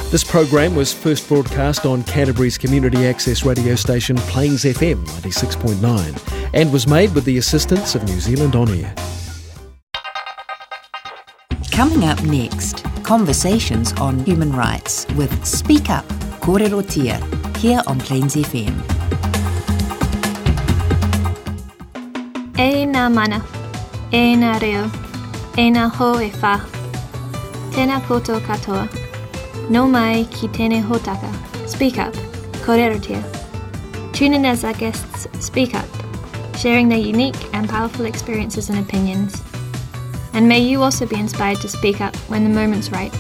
This program was first broadcast on Canterbury's community access radio station Plains FM 96.9 and was made with the assistance of New Zealand On Air. Coming up next, conversations on human rights with Speak Up, Kōrerotia, here on Plains FM. E nā mana, e nā reo, e nā ho e whā. Tēnā koutou katoa. No mai ki tēnei hōtaka. Speak Up, Kōrerotia. Tune in as our guests speak up, sharing their unique and powerful experiences and opinions. And may you also be inspired to speak up when the moment's right.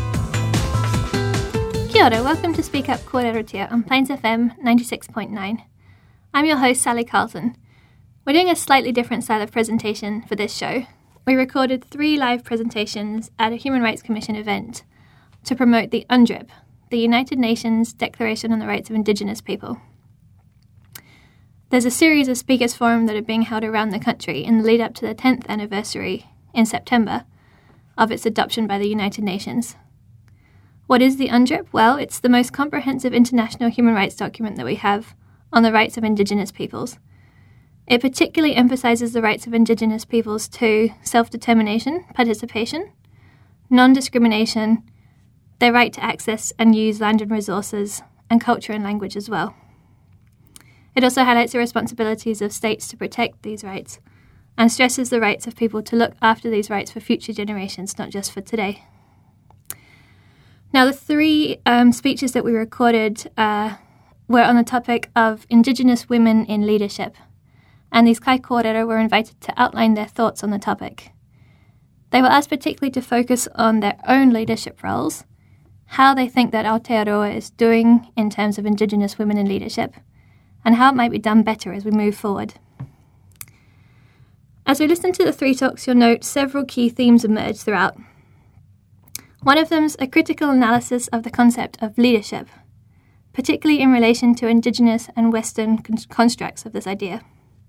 Kia ora, welcome to Speak Up Kōrerotia on Plains FM 96.9. I'm your host, Sally Carlton. We're doing a slightly different style of presentation for this show. We recorded 3 live presentations at a Human Rights Commission event to promote the UNDRIP, the United Nations Declaration on the Rights of Indigenous People. There's a series of speakers forum that are being held around the country in the lead up to the 10th anniversary in September of its adoption by the United Nations. What is the UNDRIP? Well, it's the most comprehensive international human rights document that we have on the rights of Indigenous peoples. It particularly emphasises the rights of Indigenous peoples to self-determination, participation, non-discrimination, their right to access and use land and resources, and culture and language as well. It also highlights the responsibilities of states to protect these rights and stresses the rights of people to look after these rights for future generations, not just for today. Now, the 3 speeches that we recorded were on the topic of Indigenous women in leadership, and these kai kōrero were invited to outline their thoughts on the topic. They were asked particularly to focus on their own leadership roles, how they think that Aotearoa is doing in terms of Indigenous women in leadership, and how it might be done better as we move forward. As we listen to the 3 talks, you'll note several key themes emerge throughout. One of them is a critical analysis of the concept of leadership, particularly in relation to Indigenous and Western constructs of this idea.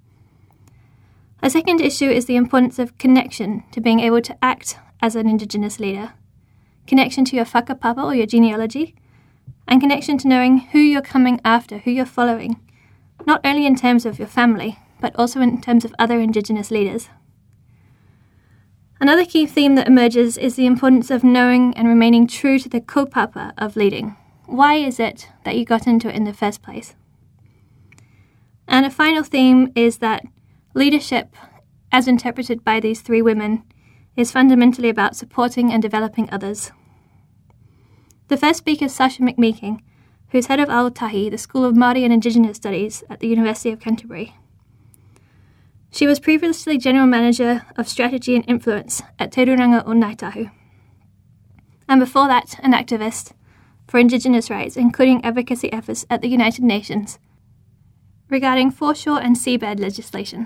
A second issue is the importance of connection to being able to act as an Indigenous leader, connection to your whakapapa or your genealogy, and connection to knowing who you're coming after, who you're following, not only in terms of your family, but also in terms of other Indigenous leaders. Another key theme that emerges is the importance of knowing and remaining true to the kaupapa of leading. Why is it that you got into it in the first place? And a final theme is that leadership, as interpreted by these 3 women, is fundamentally about supporting and developing others. The first speaker is Sasha McMeeking, who's head of Aotahi, the School of Māori and Indigenous Studies at the University of Canterbury. She was previously General Manager of Strategy and Influence at Te Ruranga o Ngāi Tahu, and before that an activist for Indigenous rights, including advocacy efforts at the United Nations regarding foreshore and seabed legislation.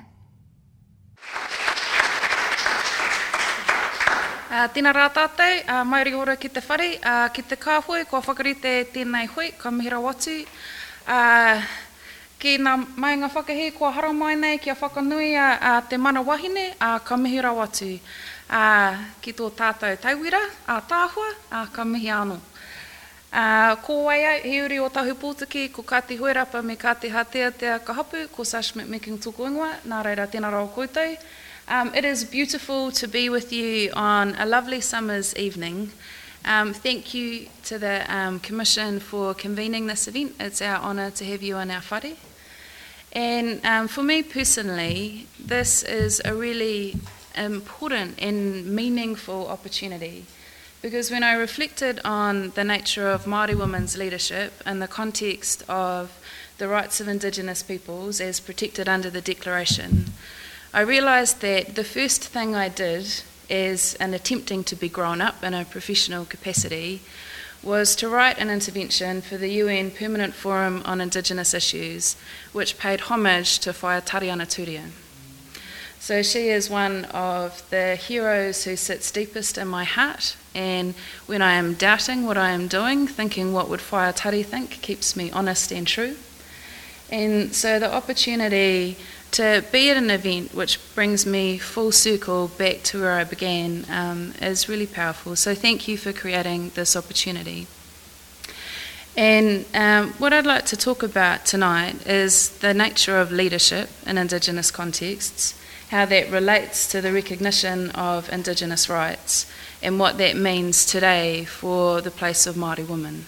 Tēnā rā tātou, mai ora ki te whare, ki te kāhui, kua whakarite tēnei hui, ka mihira watu. Ki ngā mai ngā whakahi, kua hara mai nei, kia whakanui te mana wahine, ka mihira watu. Ki tō tātou tauira, tāhua, ka mihi anō. Ko waia, he uri o tahu pūtiki, ko Kati Hoerapa me Kati Hateatea Kahapu, ko Sasha McMeeking tōku ingoa, nā reira tēnā rā o koutou. It is beautiful to be with you on a lovely summer's evening. Thank you to the Commission for convening this event. It's our honour to have you in our whare. And for me personally, this is a really important and meaningful opportunity, because when I reflected on the nature of Māori women's leadership in the context of the rights of Indigenous peoples as protected under the Declaration, I realised that the first thing I did as an attempting to be grown up in a professional capacity was to write an intervention for the UN Permanent Forum on Indigenous Issues, which paid homage to Whaiatariana Turian. So she is one of the heroes who sits deepest in my heart, and when I am doubting what I am doing, thinking what would Whaiatari think, keeps me honest and true. And so the opportunity to be at an event which brings me full circle back to where I began is really powerful. So thank you for creating this opportunity. And what I'd like to talk about tonight is the nature of leadership in Indigenous contexts, how that relates to the recognition of Indigenous rights, and what that means today for the place of Māori women.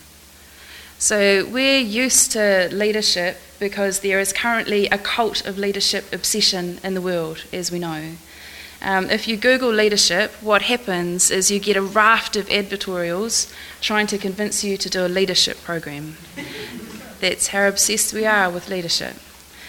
So we're used to leadership because there is currently a cult of leadership obsession in the world, as we know. If you Google leadership, what happens is you get a raft of advertorials trying to convince you to do a leadership program. That's how obsessed we are with leadership.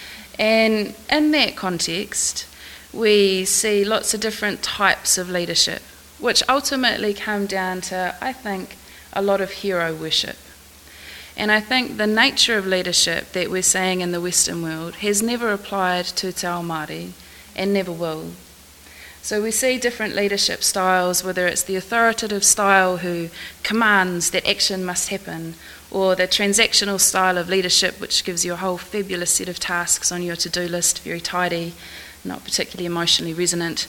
And in that context, we see lots of different types of leadership, which ultimately come down to, I think, a lot of hero worship. And I think the nature of leadership that we're seeing in the Western world has never applied to Te Ao Māori and never will. So we see different leadership styles, whether it's the authoritative style who commands that action must happen, or the transactional style of leadership which gives you a whole fabulous set of tasks on your to-do list, very tidy, not particularly emotionally resonant.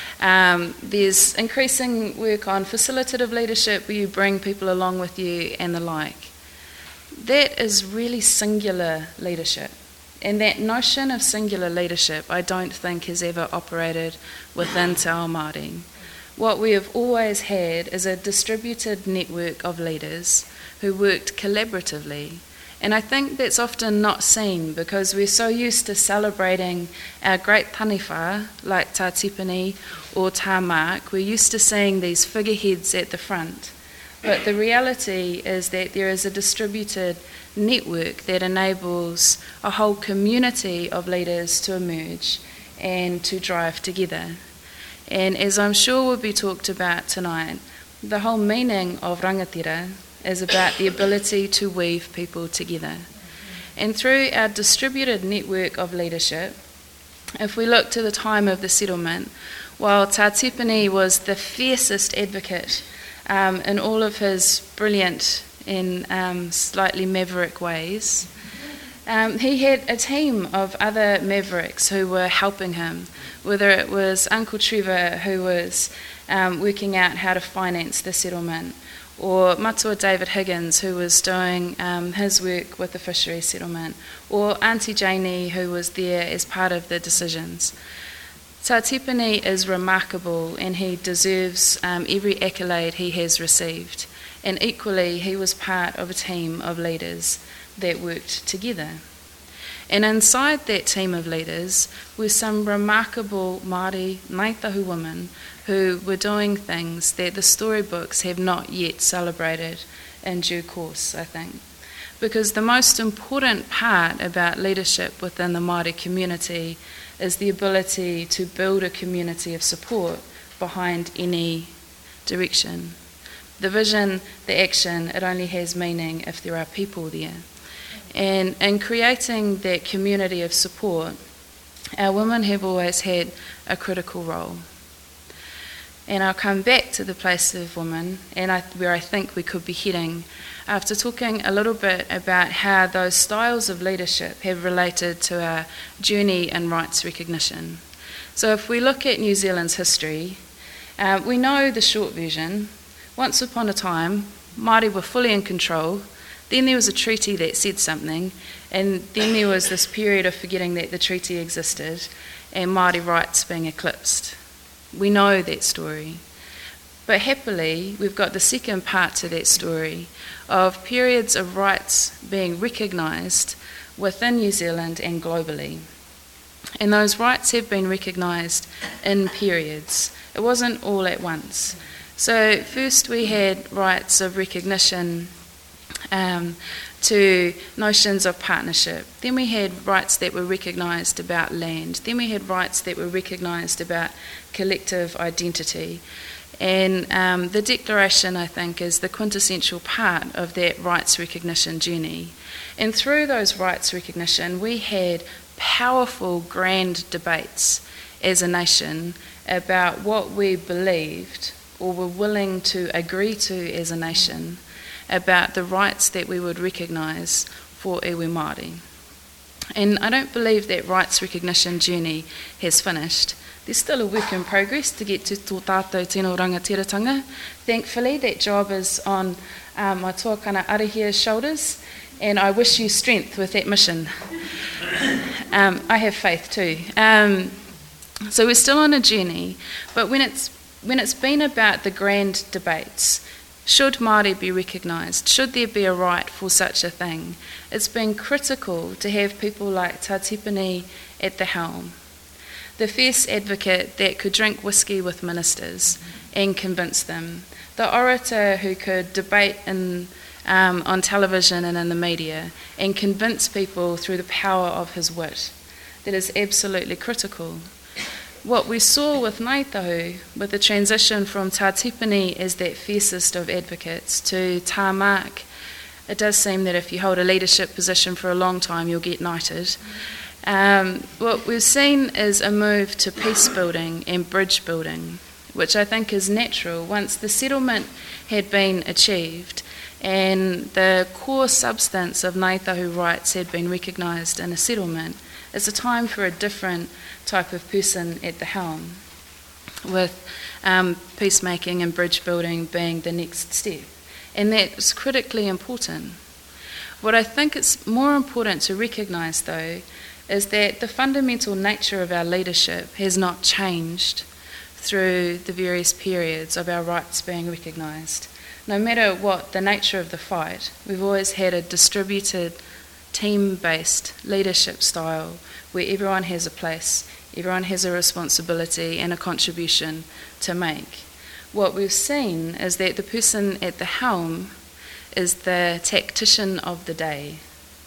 There's increasing work on facilitative leadership where you bring people along with you and the like. That is really singular leadership. And that notion of singular leadership, I don't think has ever operated within Te Ao Māori. What we have always had is a distributed network of leaders who worked collaboratively. And I think that's often not seen because we're so used to celebrating our great taniwha, like Tā Tipini or Tā Mark. We're used to seeing these figureheads at the front. But the reality is that there is a distributed network that enables a whole community of leaders to emerge and to drive together. And as I'm sure will be talked about tonight, the whole meaning of rangatira is about the ability to weave people together. And through our distributed network of leadership, if we look to the time of the settlement, while Tā Tipini was the fiercest advocate in all of his brilliant and slightly maverick ways, he had a team of other mavericks who were helping him, whether it was Uncle Trevor, who was working out how to finance the settlement, or Matua David Higgins, who was doing his work with the fishery settlement, or Auntie Janie, who was there as part of the decisions. Tā Tipini is remarkable and he deserves every accolade he has received. And equally, he was part of a team of leaders that worked together. And inside that team of leaders were some remarkable Māori Ngaitahu women who were doing things that the storybooks have not yet celebrated in due course, I think. Because the most important part about leadership within the Māori community is the ability to build a community of support behind any direction. The vision, the action, it only has meaning if there are people there. And in creating that community of support, our women have always had a critical role. And I'll come back to the place of women and where I think we could be heading after talking a little bit about how those styles of leadership have related to our journey in rights recognition. So if we look at New Zealand's history, we know the short version. Once upon a time, Māori were fully in control. Then there was a treaty that said something, and then there was this period of forgetting that the treaty existed and Māori rights being eclipsed. We know that story. But happily, we've got the second part to that story of periods of rights being recognised within New Zealand and globally. And those rights have been recognised in periods. It wasn't all at once. So first we had rights of recognition to notions of partnership. Then we had rights that were recognised about land. Then we had rights that were recognised about collective identity. And the Declaration, I think, is the quintessential part of that rights recognition journey. And through those rights recognition, we had powerful, grand debates as a nation about what we believed or were willing to agree to as a nation about the rights that we would recognise for iwi Māori. And I don't believe that rights recognition journey has finished. There's still a work in progress to get to tō tātou tino rangatiratanga. Thankfully, that job is on my tuakana Arihia's shoulders, and I wish you strength with that mission. I have faith too. So we're still on a journey, but when it's been about the grand debates, should Māori be recognised? Should there be a right for such a thing? It's been critical to have people like Tā Tipene at the helm, the fierce advocate that could drink whiskey with ministers and convince them, the orator who could debate on television and in the media and convince people through the power of his wit. That is absolutely critical. What we saw with Ngāi Tahu, with the transition from Tā Tipene as that fiercest of advocates to Tā Mark, it does seem that if you hold a leadership position for a long time, you'll get knighted. What we've seen is a move to peace building and bridge building, which I think is natural. Once the settlement had been achieved and the core substance of Ngāi Tahu rights had been recognised in a settlement, it's a time for a different type of person at the helm, with peacemaking and bridge building being the next step. And that's critically important. What I think is more important to recognise, though, is that the fundamental nature of our leadership has not changed through the various periods of our rights being recognised. No matter what the nature of the fight, we've always had a distributed, team-based leadership style where everyone has a place, everyone has a responsibility and a contribution to make. What we've seen is that the person at the helm is the tactician of the day.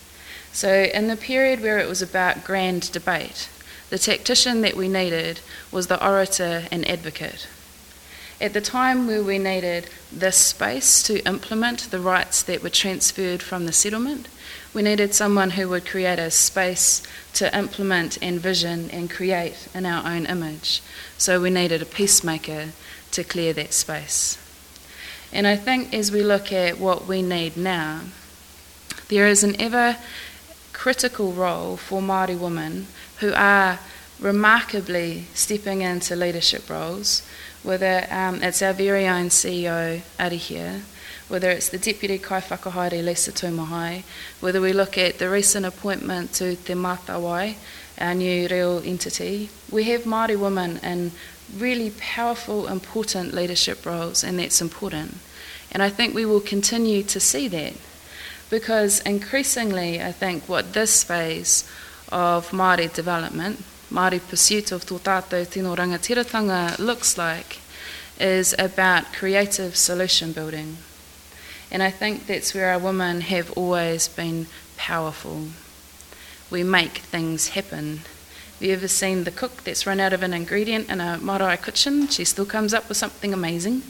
So in the period where it was about grand debate, the tactician that we needed was the orator and advocate. At the time where we needed this space to implement the rights that were transferred from the settlement, we needed someone who would create a space to implement and vision and create in our own image. So we needed a peacemaker to clear that space. And I think as we look at what we need now, there is an ever critical role for Māori women who are remarkably stepping into leadership roles, whether it's our very own CEO, Arihia, whether it's the Deputy Kaiwhakahaere, Lisa Tūmahai, whether we look at the recent appointment to Te Mātawai, our new reo entity. We have Māori women in really powerful, important leadership roles, and that's important. And I think we will continue to see that, because increasingly I think what this phase of Māori development, Māori pursuit of tō tātou tino rangatiratanga looks like, is about creative solution building. And I think that's where our women have always been powerful. We make things happen. Have you ever seen the cook that's run out of an ingredient in a marae kitchen? She still comes up with something amazing.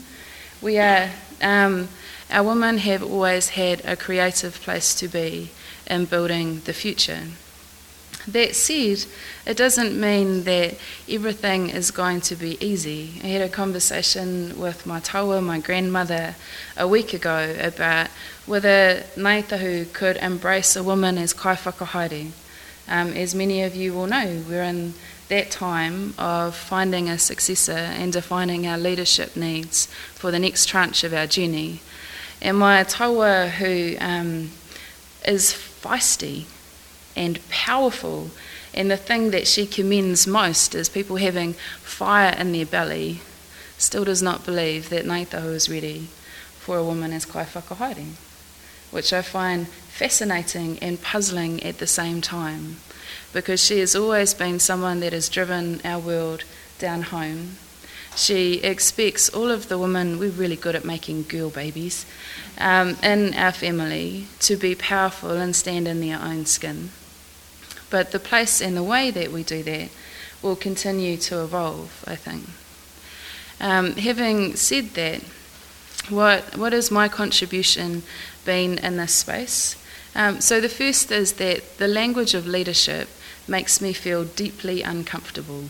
Our women have always had a creative place to be in building the future. That said, it doesn't mean that everything is going to be easy. I had a conversation with my taua, my grandmother, a week ago about whether Ngāi Tahu could embrace a woman as kaiwhakahaere. As many of you will know, we're in that time of finding a successor and defining our leadership needs for the next tranche of our journey. And my taua, who is feisty and powerful, and the thing that she commends most is people having fire in their belly, still does not believe that Ngāi Tahu is ready for a woman as kaiwhakahaere, which I find fascinating and puzzling at the same time, because she has always been someone that has driven our world down home. She expects all of the women, we're really good at making girl babies, in our family to be powerful and stand in their own skin. But the place and the way that we do that will continue to evolve, I think. Having said that, what has my contribution been in this space? So the first is that the language of leadership makes me feel deeply uncomfortable.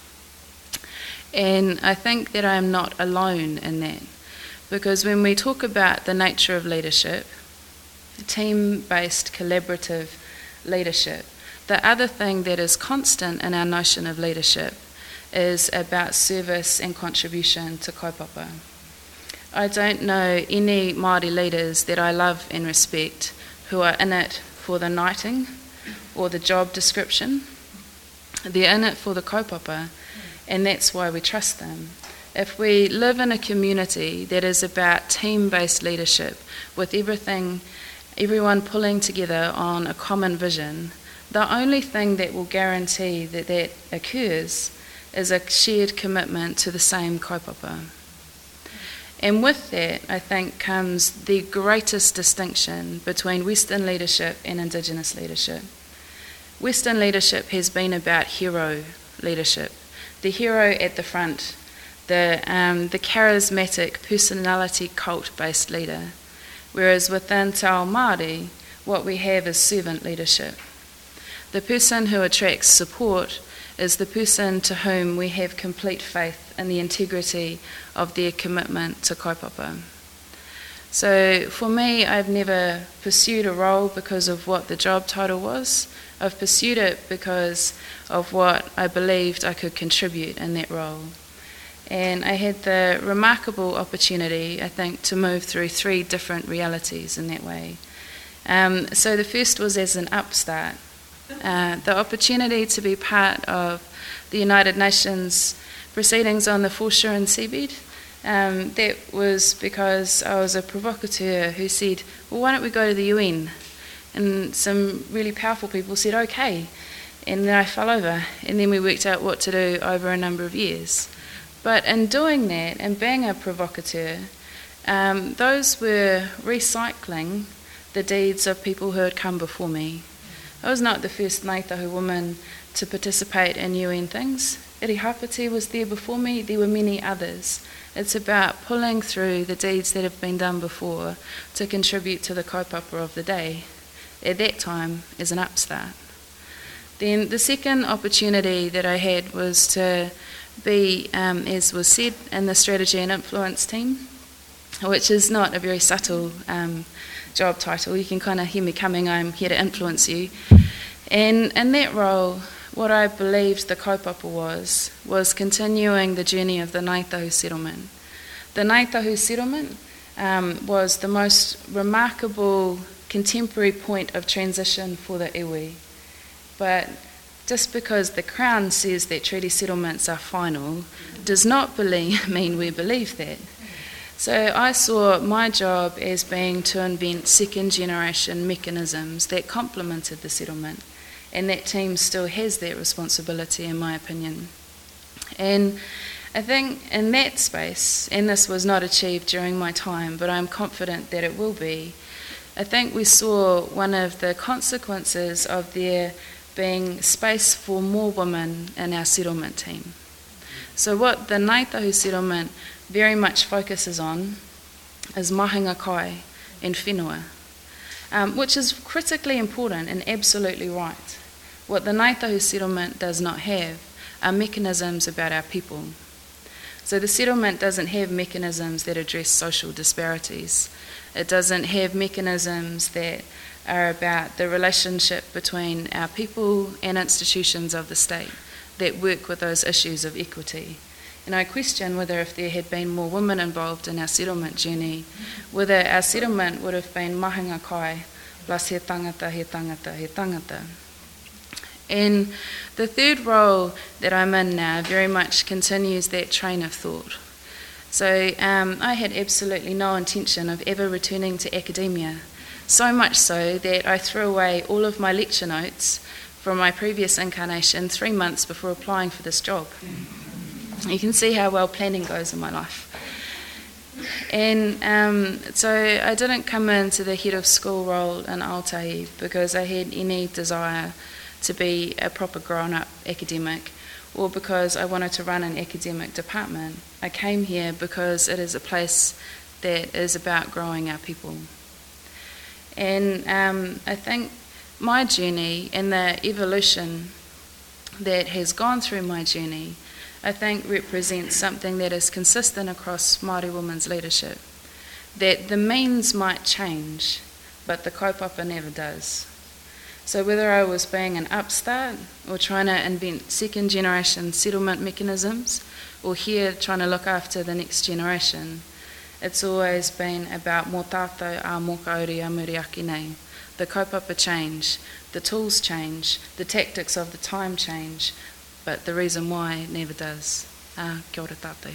And I think that I am not alone in that, because when we talk about the nature of leadership, team-based collaborative leadership, the other thing that is constant in our notion of leadership is about service and contribution to kaupapa. I don't know any Māori leaders that I love and respect who are in it for the knighting or the job description. They're in it for the kaupapa, and that's why we trust them. If we live in a community that is about team-based leadership, with everyone pulling together on a common vision, the only thing that will guarantee that that occurs is a shared commitment to the same kaupapa. And with that, I think, comes the greatest distinction between Western leadership and Indigenous leadership. Western leadership has been about hero leadership, the hero at the front, the charismatic personality cult-based leader, whereas within Te Ao Māori, what we have is servant leadership. The person who attracts support is the person to whom we have complete faith in the integrity of their commitment to kaupapa. So for me, I've never pursued a role because of what the job title was. I've pursued it because of what I believed I could contribute in that role. And I had the remarkable opportunity, I think, to move through 3 different realities in that way. So the first was as an upstart. The opportunity to be part of the United Nations proceedings on the foreshore and seabed. That was because I was a provocateur who said, well, why don't we go to the UN? And some really powerful people said, okay. And then I fell over, and then we worked out what to do over a number of years. But in doing that and being a provocateur, those were recycling the deeds of people who had come before me. I was not the first Ngāi Tahu woman to participate in UN things. Iri Hapati was there before me, there were many others. It's about pulling through the deeds that have been done before to contribute to the kaupapa of the day, at that time as an upstart. Then the second opportunity that I had was to be, as was said, in the strategy and influence team, which is not a very subtle job title. You can kind of hear me coming, I'm here to influence you. And in that role, what I believed the kaupapa was continuing the journey of the Ngāi Tahu settlement. The Ngāi Tahu settlement was the most remarkable contemporary point of transition for the iwi. But just because the Crown says that treaty settlements are final does not mean we believe that. So I saw my job as being to invent second-generation mechanisms that complemented the settlement, and that team still has that responsibility, in my opinion. And I think in that space, and this was not achieved during my time, but I'm confident that it will be, I think we saw one of the consequences of there being space for more women in our settlement team. So what the Ngāi Tahu settlement very much focuses on is mahinga kai and whenua, which is critically important and absolutely right. What the Ngāi Tahu settlement does not have are mechanisms about our people. So the settlement doesn't have mechanisms that address social disparities. It doesn't have mechanisms that are about the relationship between our people and institutions of the state that work with those issues of equity. And I question whether if there had been more women involved in our settlement journey, whether our settlement would have been mahinga kai plus he tangata, he tangata, he tangata. And the third role that I'm in now very much continues that train of thought. So I had absolutely no intention of ever returning to academia, so much so that I threw away all of my lecture notes from my previous incarnation 3 months before applying for this job. You can see how well planning goes in my life. And so I didn't come into the head of school role in Aotearoa because I had any desire to be a proper grown-up academic or because I wanted to run an academic department. I came here because it is a place that is about growing our people. And I think my journey and the evolution that has gone through my journey, I think represents something that is consistent across Māori women's leadership. That the means might change, but the kaupapa never does. So whether I was being an upstart or trying to invent second generation settlement mechanisms or here trying to look after the next generation, it's always been about mō tātou a mō kauri a muri aki nei. The kaupapa change, the tools change, the tactics of the time change, but the reason why never does. Kia ora tātou.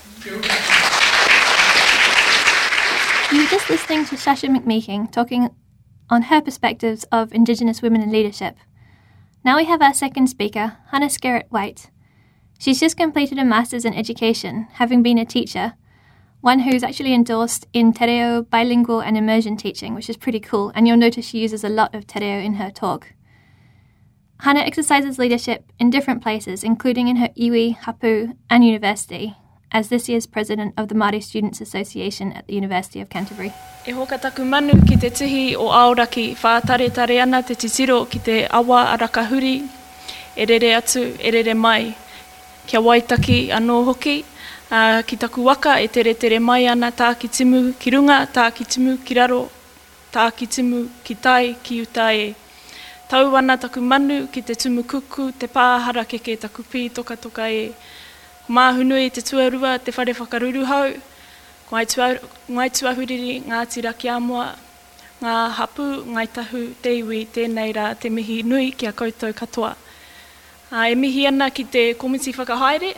You were just listening to Shasha McMeeking talking on her perspectives of Indigenous women in leadership. Now we have our second speaker, Hannah Skerritt-White. She's just completed a Master's in Education, having been a teacher, one who's actually endorsed in Te Reo, bilingual and immersion teaching, which is pretty cool, and you'll notice she uses a lot of Te Reo in her talk. Hannah exercises leadership in different places, including in her iwi, hapu and university, as this year's president of the Māori Students Association at the University of Canterbury. E hoka taku manu ki te tihi o Aoraki, whaatare ana te titiro ki te awa a Rakahuri, e rere atu, e rere mai. Kia waitaki anō hoki, ki taku waka e tere mai ana tā ki timu ki runga, tā ki timu ki raro, tā ki timu ki tai ki utai. Tau ana taku manu ki te tumu kuku, te pāhara keke taku pi toka toka e. Māhunui te tuarua, te whare whakaruru hau, ngai tuahuriri, ngā tira ki Amua, ngā hapu, ngai tahu, te iwi, tēnei rā, te mihi nui ki a koutou katoa. E mihi ana ki te komiti whakahaere,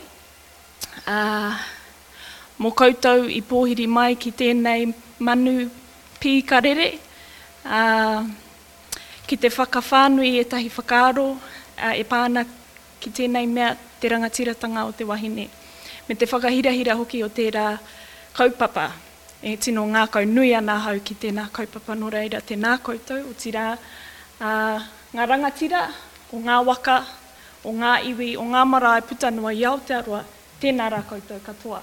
mō koutou I pōhiri mai ki tēnei manu pi karere, ki te whakawhānui e tahi whakaaro, e pāna ki tēnei mea te rangatiratanga o te wahine. Me te whakahirahira hoki o tērā kaupapa, e tino ngā kau nui ana hau ki tēnā kaupapa no reira tēnā koutou, o tira ngā rangatira, o ngā waka, o ngā iwi, o ngā marae putanua i Aotearoa, tēnā rā koutou katoa.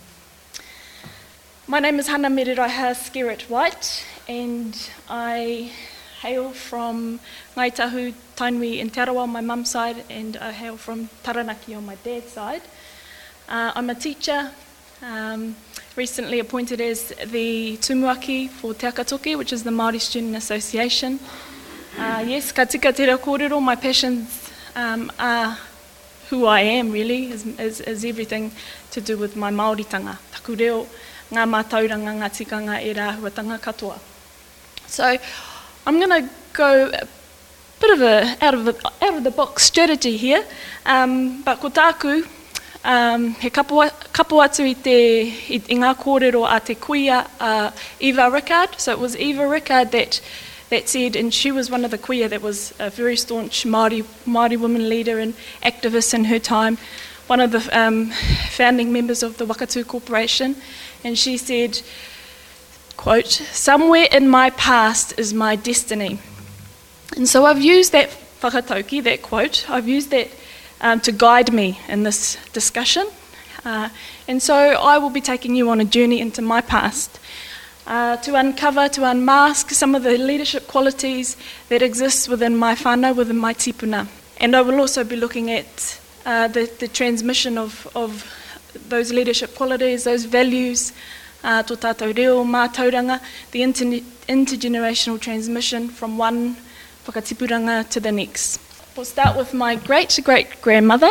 My name is Hannah Mirirai Skerritt-White, and I hail from Ngāi Tahu, Tainui in Te Arawa on my mum's side, and I hail from Taranaki on my dad's side. I'm a teacher, recently appointed as the tumuaki for Te Akatoke, which is the Māori Student Association. Yes, ka tika te reo kōrero, my passions are who I am really, is everything to do with my Māoritanga. Taku reo, ngā mātauranga, ngā tikanga e rāhuatanga katoa. So, I'm going to go a bit of a out of the box strategy here, but ko tāku, he kapo atu I ngā kōrero a te kuia Eva Rickard. So it was Eva Rickard that said, and she was one of the kuia that was a very staunch Māori woman leader and activist in her time, one of the founding members of the Wakatū Corporation, and she said, quote, "Somewhere in my past is my destiny." And so I've used that whakatauki, that quote, I've used that to guide me in this discussion. And so I will be taking you on a journey into my past to uncover, to unmask some of the leadership qualities that exist within my whānau, within my tipuna. And I will also be looking at the transmission of those leadership qualities, those values, tō tātou reo, mātauranga, the intergenerational transmission from one whakatipuranga to the next. We'll start with my great-great-grandmother.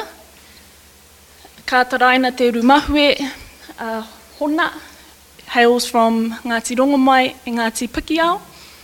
Ka taraina te rumahue, Hona, hails from Ngāti Rongomai and Ngāti Pikiao.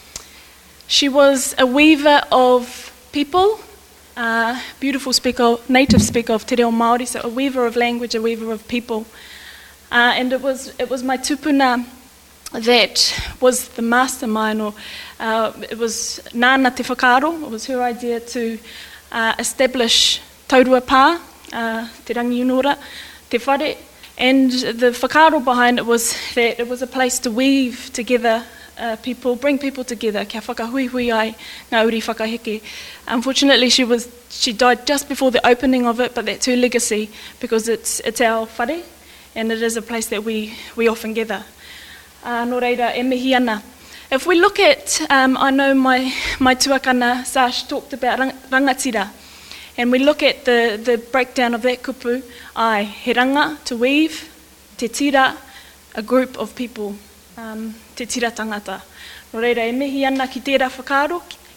She was a weaver of people, beautiful native speaker of Te Reo Māori, so a weaver of language, a weaver of people. And it was my tupuna that was the mastermind, or it was Nāna Te Whakaaro. It was her idea to establish Taurua Pā, Te Rangi Unora, Te Whare, and the whakaaro behind it was that it was a place to weave together people, bring people together, kia whakahuihui ai ngā uri whakaheke. Unfortunately, she died just before the opening of it, but that's her legacy, because it's our whare, and it is a place that we often gather. Nō reira, e mihi ana. If we look at, I know my tuakana Sash talked about rangatira, and we look at the breakdown of that kupu, he ranga, to weave, te tira, a group of people, te tira tangata. Nō reira, e mihi ana ki tērā whakaaro,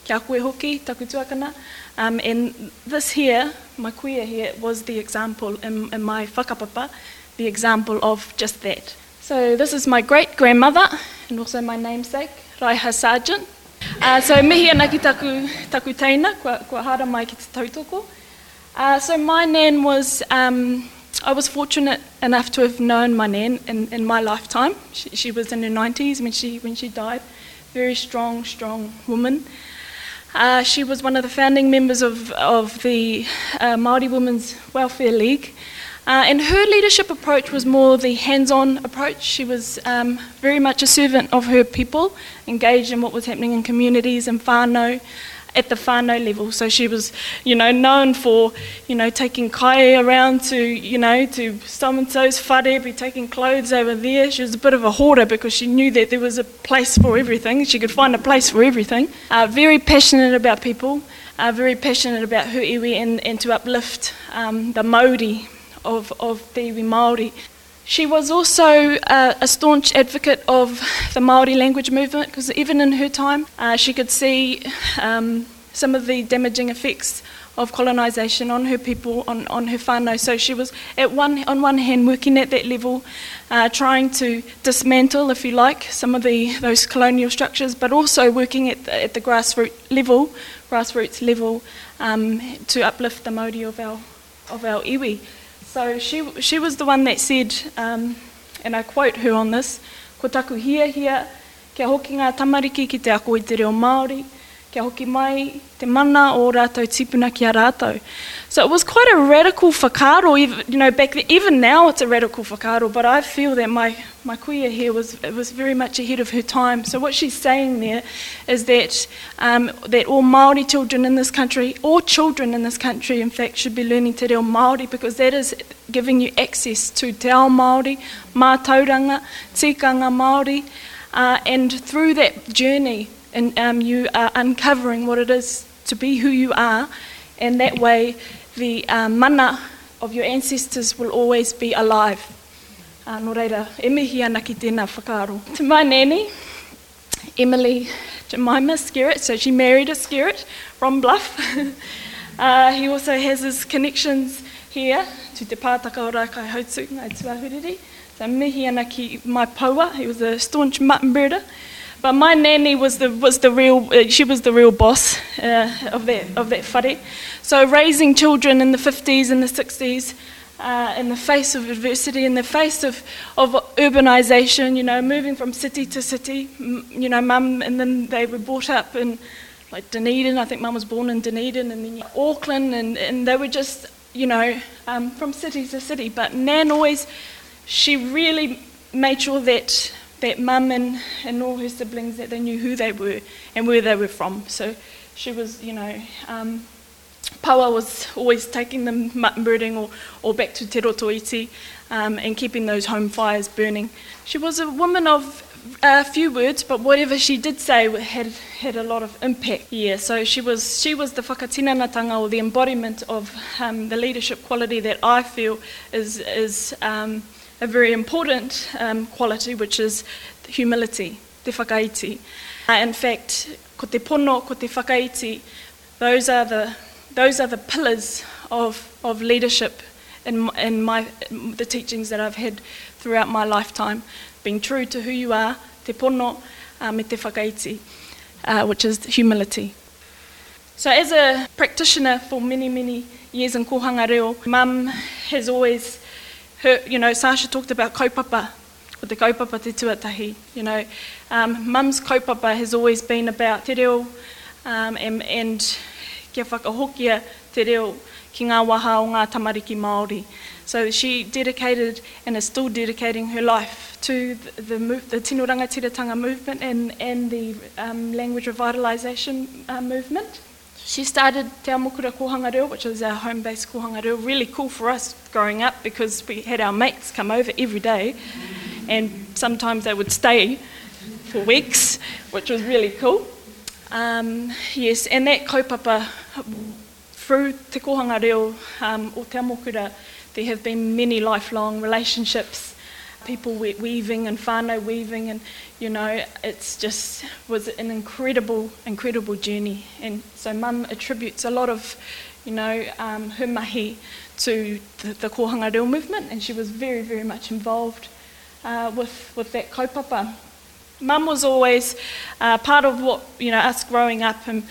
kia koe hoki, taku tuakana. And this here, my kuia here, was the example in my whakapapa, the example of just that. So this is my great-grandmother, and also my namesake, Raiha Sargent. So mihi ana ki taku teina, kua hara mai ki te tautoko. So my nan was, I was fortunate enough to have known my nan in my lifetime. She was in her 90s when she died. Very strong woman. She was one of the founding members of the Māori Women's Welfare League. And her leadership approach was more the hands-on approach. She was very much a servant of her people, engaged in what was happening in communities and whānau, at the whānau level. So she was, known for, taking kai around to so-and-so's whare, be taking clothes over there. She was a bit of a hoarder because she knew that there was a place for everything. She could find a place for everything. Very passionate about people, very passionate about her iwi and to uplift the Māori of te iwi Māori. She was also a staunch advocate of the Māori language movement, because even in her time, she could see some of the damaging effects of colonisation on her people, on her whānau. So she was, on one hand, working at that level, trying to dismantle, if you like, some of those colonial structures, but also working at the grassroots level, to uplift the Māori of our iwi. So she was the one that said, and I quote her on this, ko taku hia, kia hoki ngā tamariki ki te ako I te reo Māori, kia hoki mai te mana o rātou tipuna ki a rātou. So it was quite a radical whakaaro, back then. Even now it's a radical whakaaro, but I feel that my kuia here was very much ahead of her time. So what she's saying there is that that all Māori children in this country, all children in this country, in fact, should be learning te reo Māori, because that is giving you access to te ao Māori, mātauranga, tikanga Māori, and through that journey, and you are uncovering what it is to be who you are, and that way the mana of your ancestors will always be alive. Nō reira, e mihi ana ki tēnā whakaaro. To my nanny, Emily Jemima Skerritt, so she married a Skerritt from Bluff. He also has his connections here to te pātaka o Rākai Hautu, Ngāi Tuahuriri. So mihi ana ki my paua, he was a staunch mutton birder. But my nanny was the real, she was the real boss of that whare. So raising children in the 50s and the 60s, in the face of adversity, in the face of urbanisation, moving from city to city, mum, and then they were brought up in like Dunedin. I think mum was born in Dunedin, and then Auckland, and they were just, from city to city. But Nan always, she really made sure that mum and all her siblings, that they knew who they were and where they were from. So she was, Paua was always taking them mutton birding or back to Te Roto Iti, and keeping those home fires burning. She was a woman of a few words, but whatever she did say had a lot of impact. Yeah, so she was the whakatinanatanga, or the embodiment of the leadership quality that I feel is a very important quality, which is humility, te whakaiti. In fact, ko te pono, ko te whakaiti, those are the pillars of leadership in the teachings that I've had throughout my lifetime. Being true to who you are, te pono, me te whakaiti, which is humility. So as a practitioner for many, many years in kohanga reo, mum has always, Sasha talked about kaupapa, o te kaupapa te tuatahi. Mum's kaupapa has always been about te reo, and kia whakahokia te reo ki ngā waha o ngā tamariki Māori. So she dedicated and is still dedicating her life to the Tino Rangatiratanga movement and the language revitalisation movement. She started Te Amokura Kohanga Reo, which is our home-based kohanga reo. Really cool for us growing up, because we had our mates come over every day, and sometimes they would stay for weeks, which was really cool. Yes, and that kaupapa, through te kohanga reo o Te Amokura, there have been many lifelong relationships people weaving and whānau weaving, and it's just was an incredible journey. And so Mum attributes a lot of her mahi to the Kohanga Reo movement, and she was very, very much involved with that kaupapa. Mum was always part of what us growing up and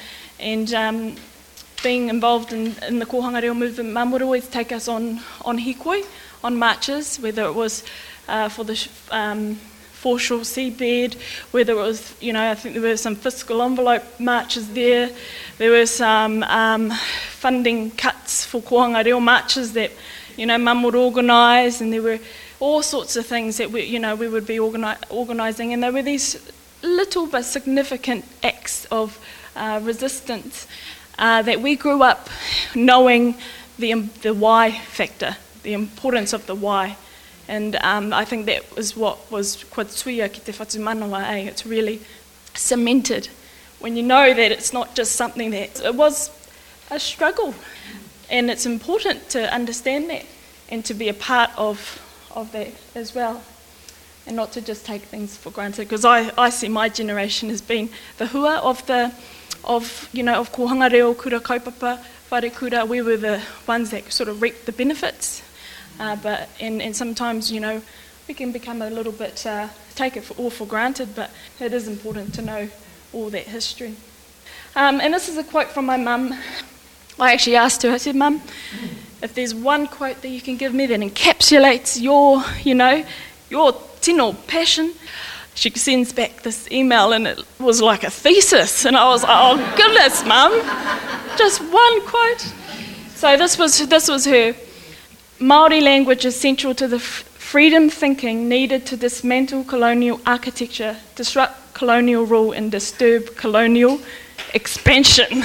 being involved in the Kohanga Reo movement. Mum would always take us on hikoi, on marches, whether it was for the foreshore seabed, whether it was, I think there were some fiscal envelope marches there. There were some funding cuts for Kohanga Reo marches that, Mum would organise, and there were all sorts of things that we would be organising, and there were these little but significant acts of resistance that we grew up knowing the why factor, the importance of the why. And I think that was what was Kotuia ki te whatu manawa, It's really cemented when you know that it's not just something that... It was a struggle, and it's important to understand that and to be a part of that as well, and not to just take things for granted, because I see my generation as being the hua of Kohanga Reo, kura kaupapa, whare kura. We were the ones that sort of reaped the benefits, but sometimes we can become a little bit take it all for granted, but it is important to know all that history. And this is a quote from my mum. I actually asked her, I said, Mum, if there's one quote that you can give me that encapsulates your tino passion. She sends back this email, and it was like a thesis, and I was like, oh goodness, Mum, just one quote. So this was her. Māori language is central to the freedom thinking needed to dismantle colonial architecture, disrupt colonial rule, and disturb colonial expansion.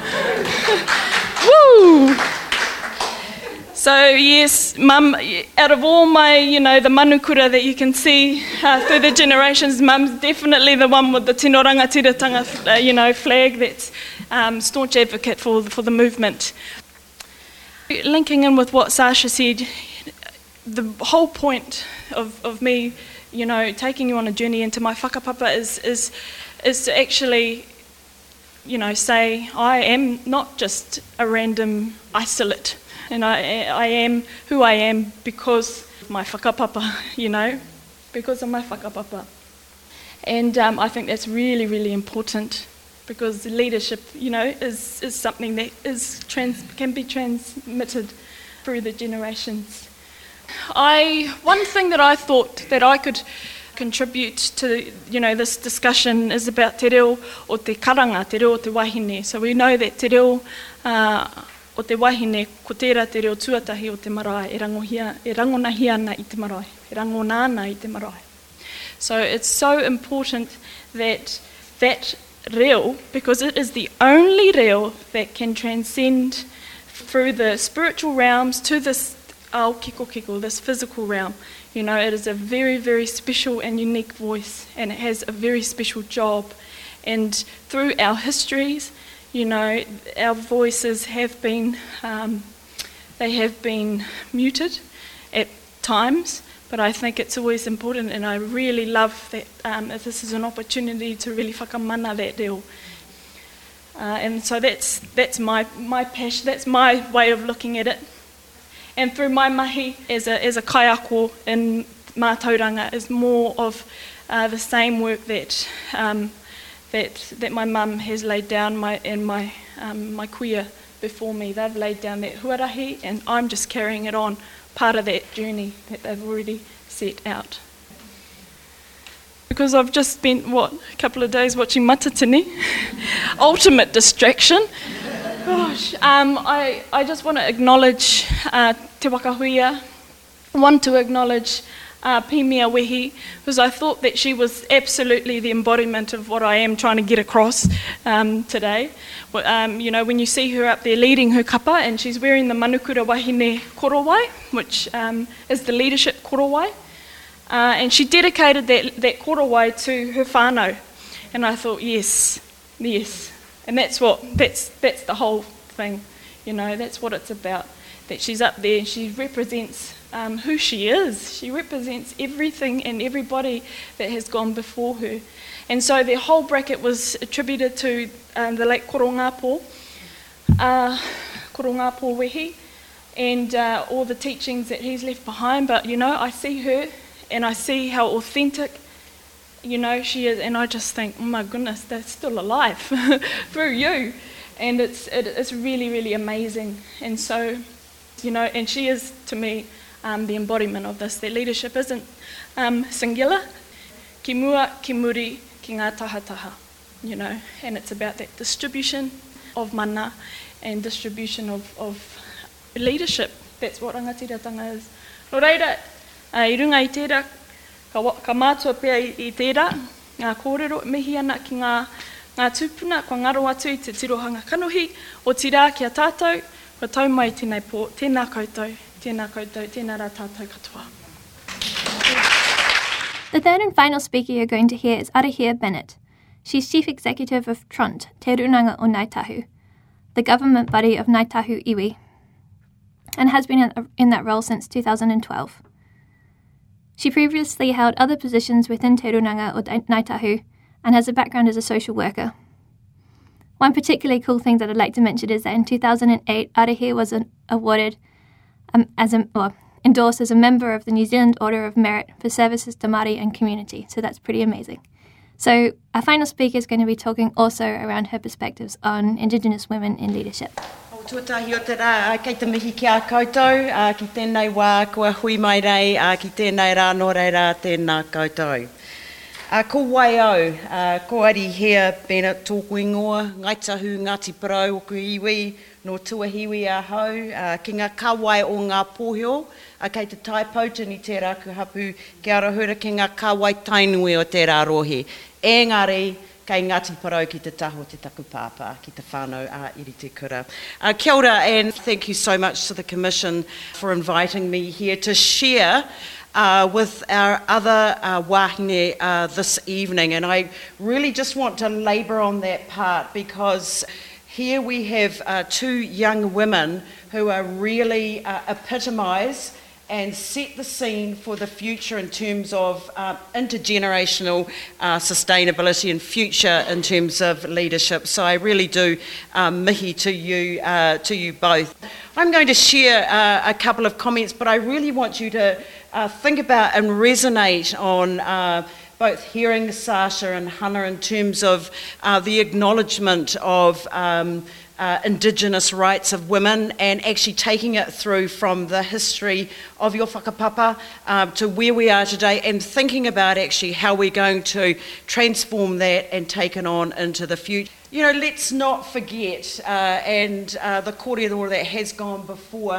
Woo! So yes, Mum, out of all my, the manukura that you can see through the generations, Mum's definitely the one with the tino rangatiratanga, flag that's staunch advocate for the movement. Linking in with what Sasha said, the whole point of me, taking you on a journey into my whakapapa is to actually, say I am not just a random isolate. And I am who I am because of my whakapapa, because of my whakapapa. And I think that's really, really important, because leadership, is something that can be transmitted through the generations. One thing that I thought that I could contribute to, this discussion is about te reo o te karanga, te reo o te wahine. So we know that te reo o te wahine, ko tērā te reo tuatahi o te marae, e rangonahia ana i te marae, e rangona ana i te marae. So it's so important that reo, because it is the only reo that can transcend through the spiritual realms to this ao kiko, this physical realm. It is a very, very special and unique voice, and it has a very special job. And through our histories, our voices have been, muted at times, but I think it's always important, and I really love that this is an opportunity to really whakamana that reo. And so that's my passion, that's my way of looking at it. And through my mahi as a kaiako in mātauranga is more of the same work that my mum has laid down, my kuia before me. They've laid down that huarahi, and I'm just carrying it on, part of that journey that they've already set out. Because I've just spent, a couple of days watching Matatini, ultimate distraction. Gosh, I just want to acknowledge Te Wakahuia. I want to acknowledge Pimia Wehi, because I thought that she was absolutely the embodiment of what I am trying to get across today. When you see her up there leading her kapa, and she's wearing the Manukura Wahine korowai, which is the leadership korowai, and she dedicated that korowai to her whānau. And I thought, yes, and that's the whole thing, that's what it's about. that she's up there and she represents who she is. She represents everything and everybody that has gone before her. And so the whole bracket was attributed to the late Korongāpō Wehi, and all the teachings that he's left behind. But, I see her and I see how authentic, she is, and I just think, oh my goodness, they're still alive through you. And it's really, really amazing. And so, and she is, to me, the embodiment of this, that leadership isn't singular, ki mua, ki muri, ki ngā tahataha, and it's about that distribution of mana and distribution of leadership. That's what rangatiratanga is. No reira, I runga I tērā, ka mātua pēr I tērā, ngā kōrero mihi ana ki ngā tūpuna, kua ngaro atu I te tirohanga kanohi, o tirā ki a tātou, kua tau mai tēnei pō, tēnā koutou, tēnā koutou, tēnā rā tātou katoa. The third and final speaker you're going to hear is Arahia Bennett. She's Chief Executive of TRONT, Te Runanga o Ngāi Tahu, the government body of Ngāi Tahu Iwi, and has been in that role since 2012. She previously held other positions within Te Runanga o Ngāi Tahu and has a background as a social worker. One particularly cool thing that I'd like to mention is that in 2008, Arahia was awarded endorsed as a member of the New Zealand Order of Merit for services to Māori and community, so that's pretty amazing. So our final speaker is going to be talking also around her perspectives on Indigenous women in leadership. O tuatahi o te rā, kei te mihi ki a koutou, ki tēnei wā, kua hui mai rei, ki tēnei rā, nō reira, tēnā koutou. Ko waiau, ko ari hea Bennett tōku ingoa, Ngāi Tahu Ngāti Parau o ku iwi, no tuahiwi a hau, ki ngā kawai o ngā pōhio, kei te taipoutan I tērā ku hapu ki arahura ki ngā kawai tainui o tērā rohe. Engari, kei Ngāti Parau ki te taho te taku pāpā, ki te whānau iri te kura. Kia ora, and thank you so much to the Commission for inviting me here to share with our other wahine this evening. And I really just want to labour on that part, because here we have two young women who are really epitomise and set the scene for the future in terms of intergenerational sustainability and future in terms of leadership. So I really do mihi to you both. I'm going to share a couple of comments, but I really want you to think about and resonate on both hearing Sasha and Hannah in terms of the acknowledgement of Indigenous rights of women, and actually taking it through from the history of your whakapapa to where we are today, and thinking about actually how we're going to transform that and take it on into the future. Let's not forget, and the kōrero that has gone before,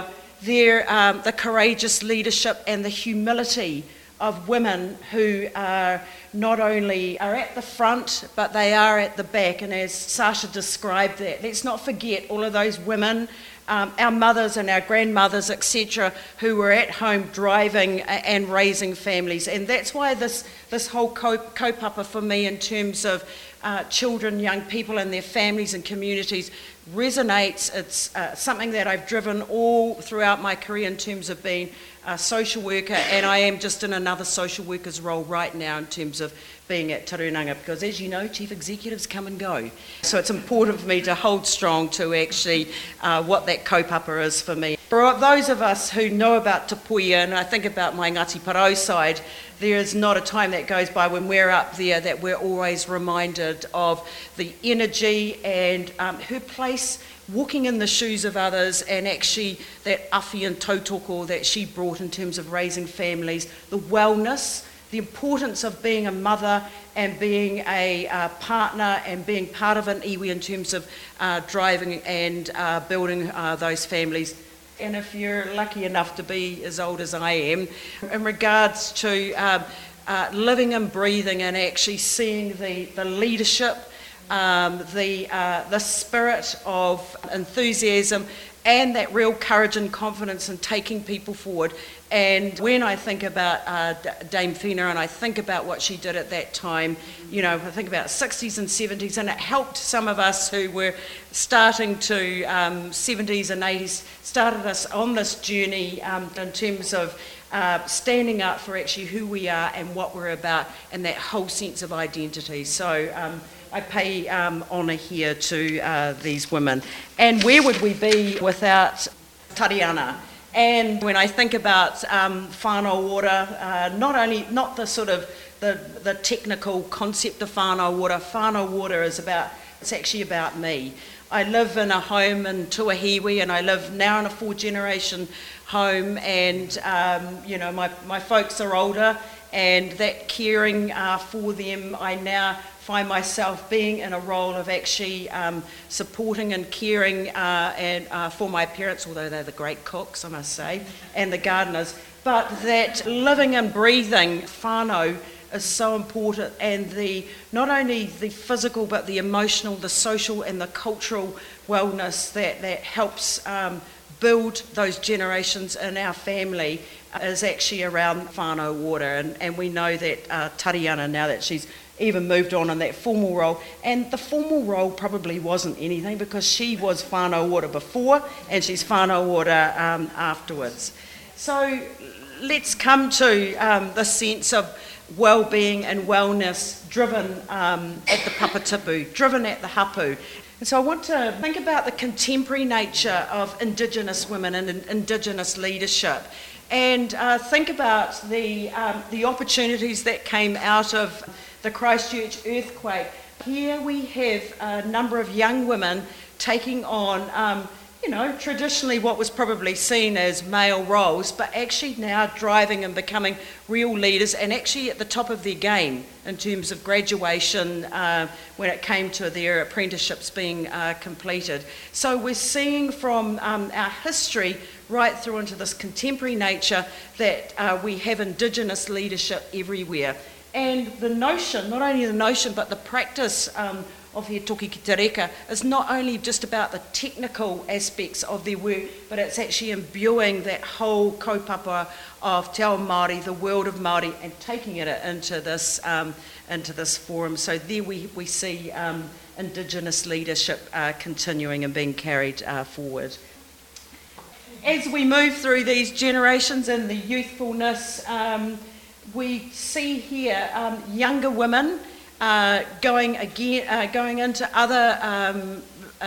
the courageous leadership and the humility of women who are not only are at the front, but they are at the back. And as Sasha described that, let's not forget all of those women, our mothers and our grandmothers, etc., who were at home driving and raising families. And that's why this whole kaupapa for me in terms of children, young people and their families and communities resonates. It's something that I've driven all throughout my career in terms of being a social worker, and I am just in another social worker's role right now in terms of being at Te Runanga, because as you know, chief executives come and go. So it's important for me to hold strong to actually what that kaupapa is for me. For those of us who know about Te Puia, and I think about my Ngāti Parau side, there is not a time that goes by when we're up there that we're always reminded of the energy and her place walking in the shoes of others, and actually that awhi and tautoko that she brought in terms of raising families, the wellness, the importance of being a mother and being a partner and being part of an iwi in terms of driving and building those families. And if you're lucky enough to be as old as I am, in regards to living and breathing and actually seeing the leadership, the spirit of enthusiasm and that real courage and confidence in taking people forward And when I think about Dame Whina and I think about what she did at that time, you know, I think about 60s and 70s, and it helped some of us who were starting to 70s and 80s, started us on this journey in terms of standing up for actually who we are and what we're about and that whole sense of identity. So I pay honour here to these women. And where would we be without Tariana? And when I think about whānau ora, not the sort of the technical concept of whānau ora it's actually about me. I live in a home in Tuahiwi, and I live now in a 4-generation home, and you know, my folks are older, and that caring for them, I now find myself being in a role of actually supporting and caring and for my parents, although they're the great cooks, I must say, and the gardeners. But that living and breathing whānau is so important, and not only the physical but the emotional, the social and the cultural wellness that helps build those generations in our family is actually around whānau ora. And we know that Tariana, now that she's even moved on in that formal role, and the formal role probably wasn't anything because she was whānau ora before and she's whānau ora afterwards. So let's come to the sense of well-being and wellness driven at the Papatipu, driven at the hapu. And so I want to think about the contemporary nature of Indigenous women and Indigenous leadership, and think about the opportunities that came out of the Christchurch earthquake. Here we have a number of young women taking on traditionally what was probably seen as male roles, but actually now driving and becoming real leaders, and actually at the top of their game in terms of graduation when it came to their apprenticeships being completed. So we're seeing from our history right through into this contemporary nature that we have Indigenous leadership everywhere. And the notion, not only the notion, but the practice of He Toki Ki Te Reka is not only just about the technical aspects of their work, but it's actually imbuing that whole kaupapa of Te Ao Māori, the world of Māori, and taking it into this forum. So there we see Indigenous leadership continuing and being carried forward. As we move through these generations and the youthfulness, we see here younger women going into other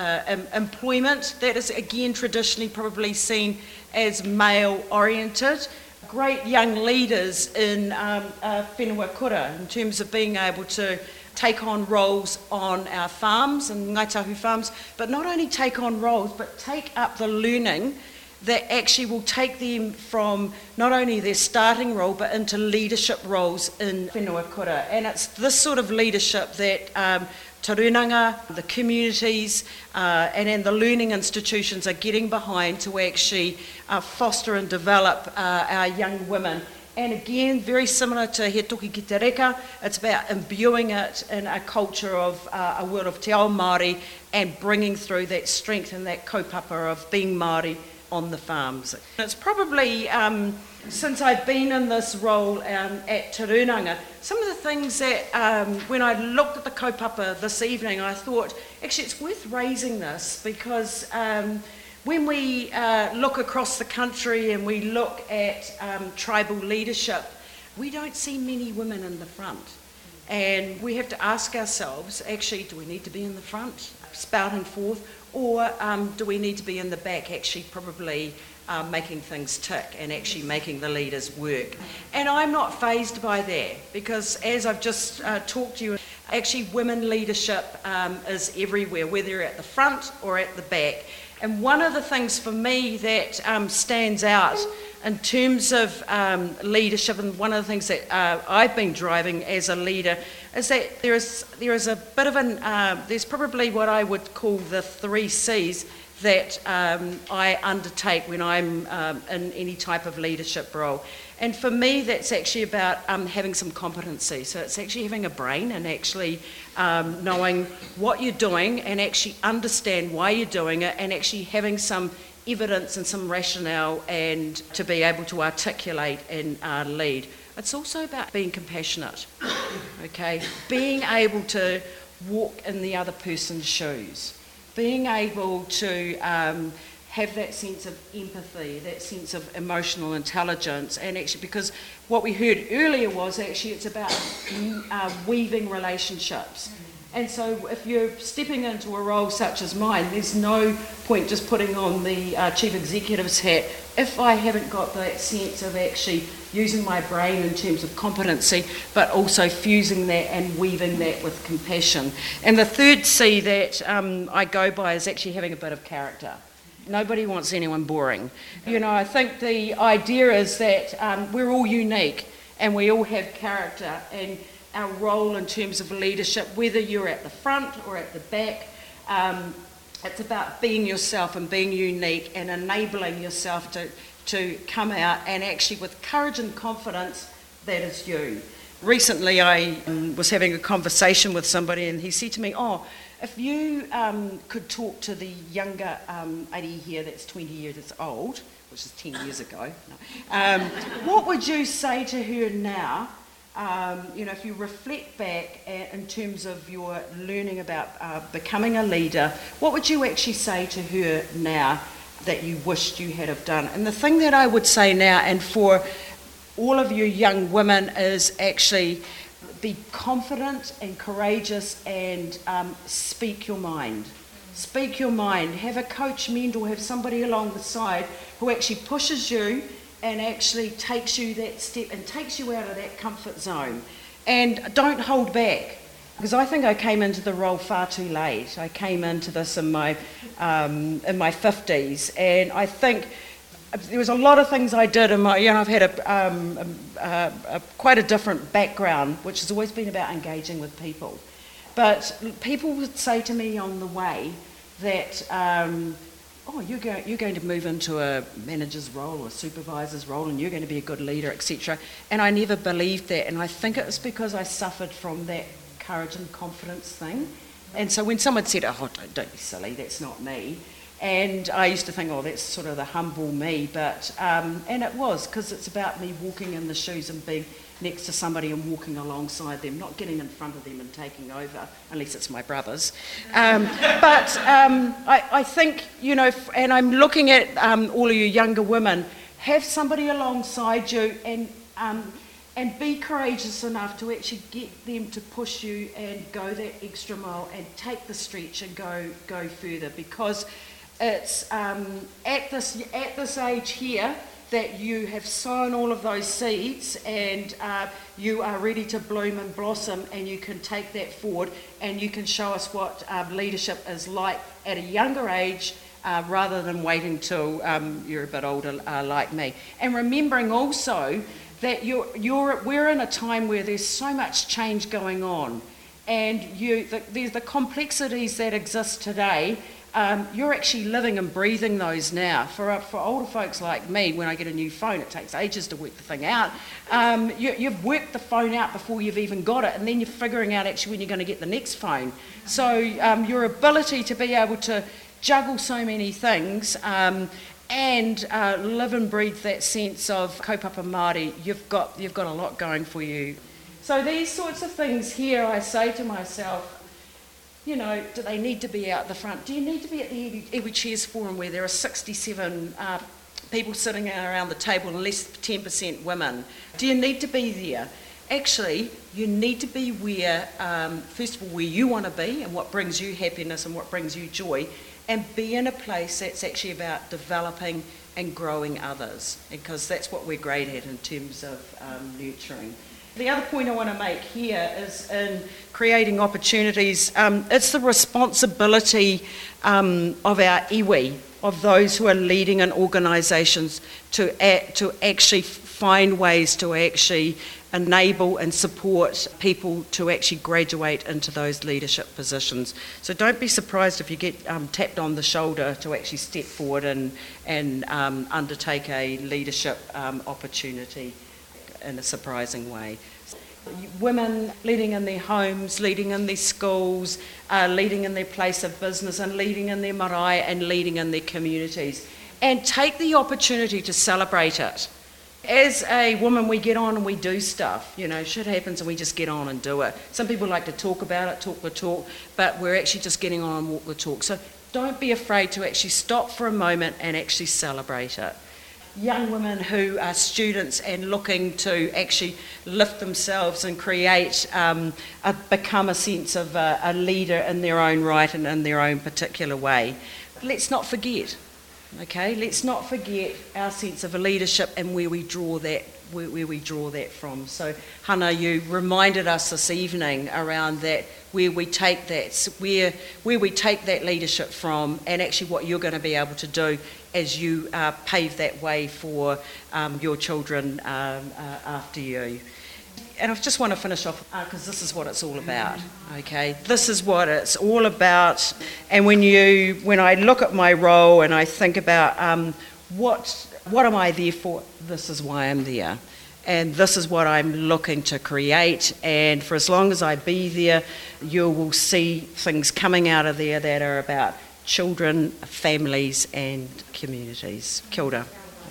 employment that is again traditionally probably seen as male oriented. Great young leaders in whenua kura in terms of being able to take on roles on our farms and Ngāi Tahu farms, but not only take on roles but take up the learning that actually will take them from not only their starting role but into leadership roles in whenua kura. And it's this sort of leadership that Tarunanga, the communities and then the learning institutions are getting behind to actually foster and develop our young women. And again, very similar to He Toki Ki Te Reka, it's about imbuing it in a culture of a world of Te Ao Māori and bringing through that strength and that kaupapa of being Māori on the farms. It's probably, since I've been in this role at Tarunanga, some of the things that when I looked at the kaupapa this evening, I thought, actually it's worth raising this because when we look across the country and we look at tribal leadership, we don't see many women in the front. And we have to ask ourselves, actually, do we need to be in the front, spouting forth, or do we need to be in the back, actually probably making things tick and actually making the leaders work? And I'm not fazed by that because as I've just talked to you, actually women leadership is everywhere, whether you're at the front or at the back. And one of the things for me that stands out in terms of leadership, and one of the things that I've been driving as a leader, is that there is a bit of there's probably what I would call the 3 C's that I undertake when I'm in any type of leadership role. And for me, that's actually about having some competency. So it's actually having a brain and actually knowing what you're doing and actually understand why you're doing it and actually having some evidence and some rationale and to be able to articulate and lead. It's also about being compassionate, okay? Being able to walk in the other person's shoes, being able to have that sense of empathy, that sense of emotional intelligence, and actually, because what we heard earlier was actually it's about weaving relationships. And so if you're stepping into a role such as mine, there's no point just putting on the chief executive's hat if I haven't got that sense of actually using my brain in terms of competency, but also fusing that and weaving that with compassion. And the third C that I go by is actually having a bit of character. Nobody wants anyone boring. You know, I think the idea is that we're all unique and we all have character, and our role in terms of leadership, whether you're at the front or at the back, it's about being yourself and being unique and enabling yourself to come out and actually with courage and confidence, that is you. Recently I was having a conversation with somebody and he said to me, if you could talk to the younger Ari here that's 20 years old, which is 10 years ago, what would you say to her now? If you reflect back in terms of your learning about becoming a leader, what would you actually say to her now that you wished you had have done? And the thing that I would say now, and for all of you young women, is actually be confident and courageous and speak your mind. Speak your mind. Have a coach, mentor, have somebody along the side who actually pushes you and actually takes you that step and takes you out of that comfort zone. And don't hold back, because I think I came into the role far too late. I came into this in my 50s, and I think there was a lot of things I did in my, I've had quite a different background, which has always been about engaging with people. But people would say to me on the way that, you're going to move into a manager's role or a supervisor's role and you're going to be a good leader, etc. And I never believed that, and I think it was because I suffered from that courage and confidence thing. And so when someone said, don't be silly, that's not me, and I used to think, that's sort of the humble me, but and it was, because it's about me walking in the shoes and being next to somebody and walking alongside them, not getting in front of them and taking over, unless it's my brothers. I think, and I'm looking at all of you younger women, have somebody alongside you and be courageous enough to actually get them to push you and go that extra mile and take the stretch and go further, because it's at this age here that you have sown all of those seeds and you are ready to bloom and blossom, and you can take that forward and you can show us what leadership is like at a younger age rather than waiting till you're a bit older like me. And remembering also that we're in a time where there's so much change going on, and there's the complexities that exist today. You're actually living and breathing those now. For older folks like me, when I get a new phone, it takes ages to work the thing out. You've worked the phone out before you've even got it, and then you're figuring out actually when you're going to get the next phone. So your ability to be able to juggle so many things and live and breathe that sense of kaupapa Māori, you've got a lot going for you. So these sorts of things here, I say to myself, do they need to be out the front? Do you need to be at the Iwi Chairs Forum where there are 67 people sitting around the table and less than 10% women? Do you need to be there? Actually, you need to be where, first of all, where you want to be and what brings you happiness and what brings you joy, and be in a place that's actually about developing and growing others, because that's what we're great at in terms of nurturing. The other point I want to make here is in creating opportunities, it's the responsibility of our iwi, of those who are leading in organisations, to actually find ways to actually enable and support people to actually graduate into those leadership positions. So don't be surprised if you get tapped on the shoulder to actually step forward and undertake a leadership opportunity in a surprising way. Women leading in their homes, leading in their schools, leading in their place of business, and leading in their marae, and leading in their communities. and take the opportunity to celebrate it. As a woman, we get on and we do stuff. Shit happens and we just get on and do it. Some people like to talk about it, talk the talk, but we're actually just getting on and walk the talk. So don't be afraid to actually stop for a moment and actually celebrate it. Young women who are students and looking to actually lift themselves and create, become a sense of a leader in their own right and in their own particular way. Let's not forget, okay? Let's not forget our sense of a leadership and where we draw that from. So, Hannah, you reminded us this evening around that, where we take that leadership from, and actually what you're going to be able to do as you pave that way for your children after you. And I just want to finish off, because this is what it's all about, okay? This is what it's all about. And when I look at my role and I think about what am I there for, this is why I'm there. And this is what I'm looking to create. And for as long as I be there, you will see things coming out of there that are about children, families and communities. Kia ora.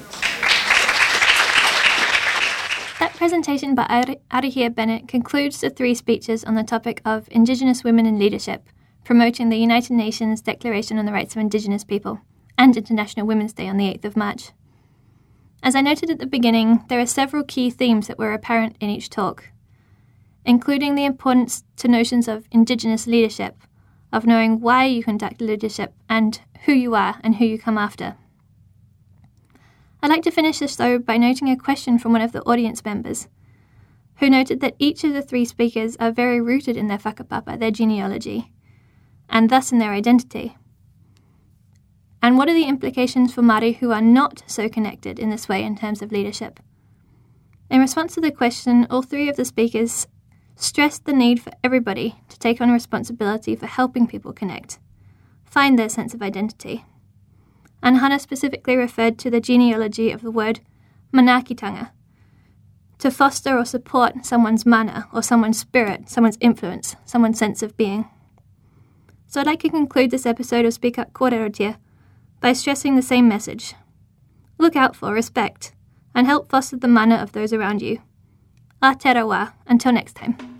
That presentation by Arihia Bennett concludes the 3 speeches on the topic of Indigenous Women in Leadership, promoting the United Nations Declaration on the Rights of Indigenous People and International Women's Day on the 8th of March. As I noted at the beginning, there are several key themes that were apparent in each talk, including the importance to notions of Indigenous leadership, of knowing why you conduct leadership and who you are and who you come after. I'd like to finish this though by noting a question from one of the audience members, who noted that each of the 3 speakers are very rooted in their whakapapa, their genealogy, and thus in their identity. And what are the implications for Māori who are not so connected in this way in terms of leadership? In response to the question, all 3 of the speakers stressed the need for everybody to take on responsibility for helping people connect, find their sense of identity. And Hannah specifically referred to the genealogy of the word manakitanga, to foster or support someone's mana or someone's spirit, someone's influence, someone's sense of being. So I'd like to conclude this episode of Speak Up Kōrerotia by stressing the same message. Look out for respect and help foster the mana of those around you. Aotearoa, until next time.